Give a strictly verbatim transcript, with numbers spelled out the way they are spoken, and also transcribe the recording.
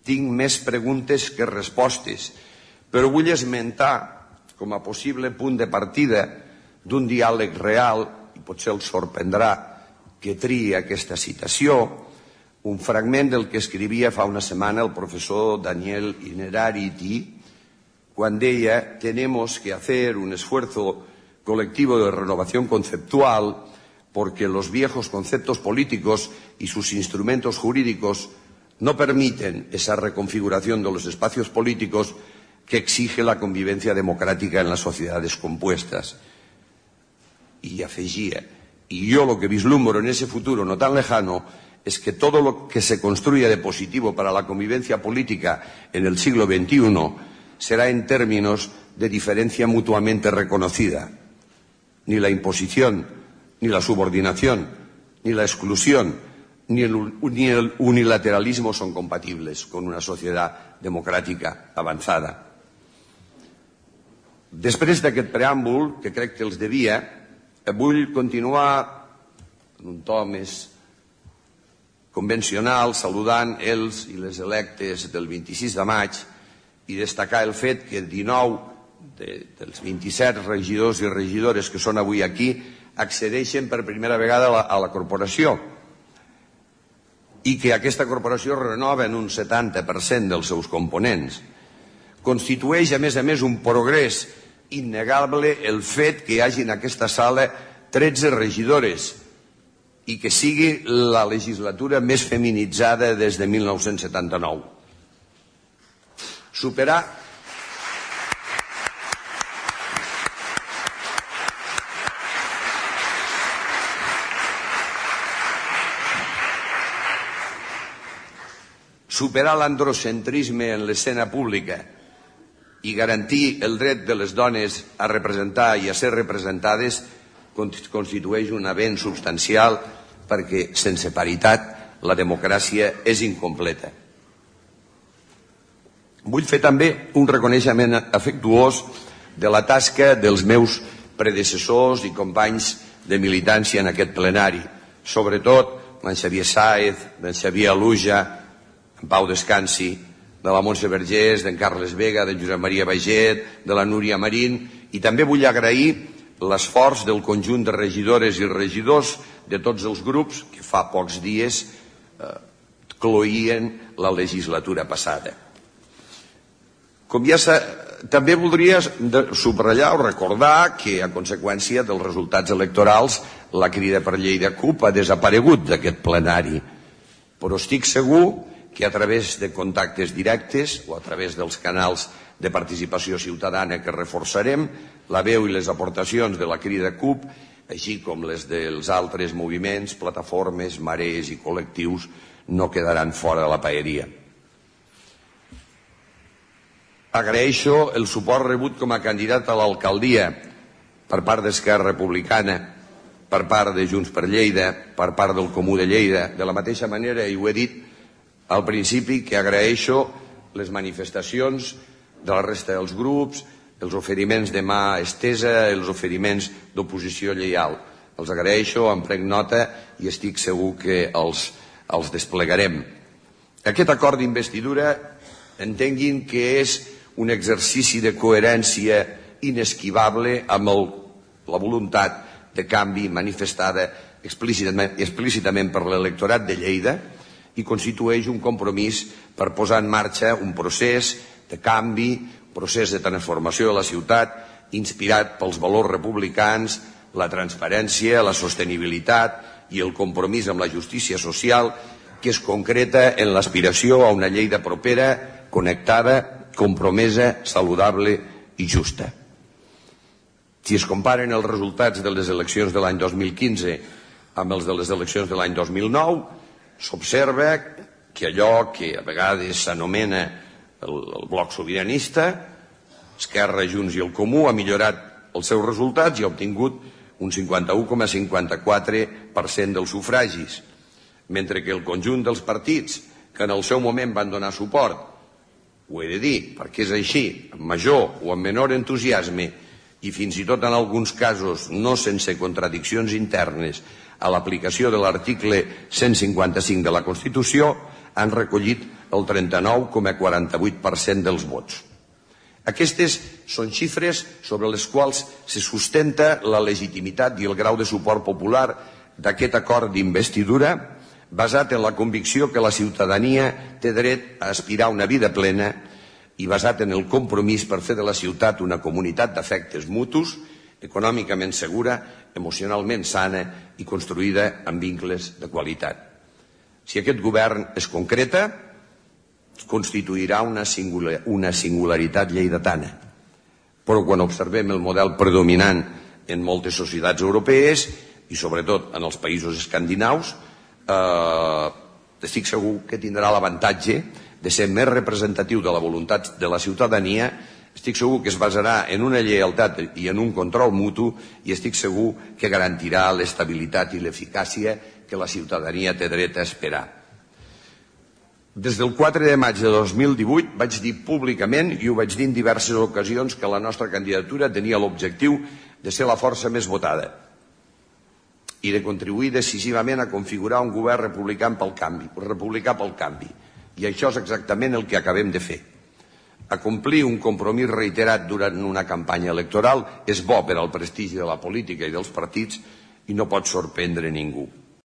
tinc més preguntes que respostes, però vull esmentar com a possible punt de partida d'un diàleg real, i potser el sorprendrà que triï aquesta citació, un fragment del que escrivia fa una setmana el professor Daniel Innerarity, quan deia: tenemos que hacer un esfuerzo colectivo de renovación conceptual porque los viejos conceptos políticos y sus instrumentos jurídicos no permiten esa reconfiguración de los espacios políticos que exige la convivencia democrática en las sociedades compuestas. Y afegía: y yo lo que vislumbro en ese futuro no tan lejano es que todo lo que se construya de positivo para la convivencia política en el siglo veintiuno será en términos de diferencia mutuamente reconocida. Ni la imposición, ni la subordinación, ni la exclusión, ni el, ni el unilateralismo son compatibles con una societat democràtica avançada. Després d'aquest preàmbul, que crec que els devia, vull continuar en un to més convencional, saludant els i les electes del vint-i-sis de maig i destacar el fet que dinou de, dels vint-i-set regidors i regidores que són avui aquí accedeixen per primera vegada a la, a la corporació i que aquesta corporació renova en un setanta per cent dels seus components. Constitueix, a més a més, un progrés innegable el fet que hi hagi en aquesta sala tretze regidores i que sigui la legislatura més feminitzada des de mil nou-cents setanta-nou. Superar superar l'androcentrisme en l'escena pública i garantir el dret de les dones a representar i a ser representades constitueix un avenç substancial perquè sense paritat la democràcia és incompleta. Vull fer també un reconeixement afectuós de la tasca dels meus predecessors i companys de militància en aquest plenari, sobretot en Xavier Sáez, d'en Xavier Aluja, en Pau Descansi, de la Montse Vergés, d'en Carles Vega, d'en Josep Maria Baiget, de la Núria Marín, i també vull agrair l'esforç del conjunt de regidores i regidors de tots els grups que fa pocs dies eh, cloïen la legislatura passada. Com ja sa... També voldria subratllar o recordar que a conseqüència dels resultats electorals la Crida per Lleida CUP ha desaparegut d'aquest plenari, però estic segur que a través de contactes directes o a través dels canals de participació ciutadana que reforçarem, la veu i les aportacions de la Crida CUP, així com les dels altres moviments, plataformes, marees i col·lectius, no quedaran fora de la paeria. Agraeixo el suport rebut com a candidat a l'alcaldia per part d'Esquerra Republicana, per part de Junts per Lleida, per part del Comú de Lleida, de la mateixa manera, i ho he dit al principi, que agraeixo les manifestacions de la resta dels grups, els oferiments de mà estesa, els oferiments d'oposició lleial. Els agraeixo, en prenc nota i estic segur que els, els desplegarem. Aquest acord d'investidura entenguin que és un exercici de coherència inesquivable amb el, la voluntat de canvi manifestada explícitament, explícitament per l'electorat de Lleida i constitueix un compromís per posar en marxa un procés de canvi, un procés de transformació de la ciutat inspirat pels valors republicans, la transparència, la sostenibilitat i el compromís amb la justícia social que es concreta en l'aspiració a una Lleida propera, connectada, compromesa, saludable i justa. Si es comparen els resultats de les eleccions de l'any dos mil quinze amb els de les eleccions de l'any dos mil nou, s'observa que allò que a vegades s'anomena el, el bloc sobiranista, Esquerra, Junts i el Comú, ha millorat els seus resultats i ha obtingut un cinquanta-u coma cinquanta-quatre per cent dels sufragis, mentre que el conjunt dels partits que en el seu moment van donar suport, ho he de dir, perquè és així, amb major o amb menor entusiasme i fins i tot en alguns casos no sense contradiccions internes a l'aplicació de l'article cent cinquanta-cinc de la Constitució, han recollit el trenta-nou coma quaranta-vuit per cent dels vots. Aquestes són xifres sobre les quals se sustenta la legitimitat i el grau de suport popular d'aquest acord d'investidura, basat en la convicció que la ciutadania té dret a aspirar a una vida plena i basat en el compromís per fer de la ciutat una comunitat d'afectes mutus, econòmicament segura, emocionalment sana i construïda amb vincles de qualitat. Si aquest govern es concreta, constituirà una singularitat lleidatana. Però quan observem el model predominant en moltes societats europees i sobretot en els països escandinaus, eh, estic segur que tindrà l'avantatge de ser més representatiu de la voluntat de la ciutadania. Estic segur que es basarà en una lleialtat i en un control mutu i estic segur que garantirà l'estabilitat i l'eficàcia que la ciutadania té dret a esperar. Des del quatre de maig de dos mil divuit vaig dir públicament, i ho vaig dir en diverses ocasions, que la nostra candidatura tenia l'objectiu de ser la força més votada i de contribuir decisivament a configurar un govern republicà pel canvi, republicà pel canvi. I això és exactament el que acabem de fer. Acomplir un compromís reiterat durant una campanya electoral és bo per al prestigi de la política i dels partits i no pot sorprendre ningú.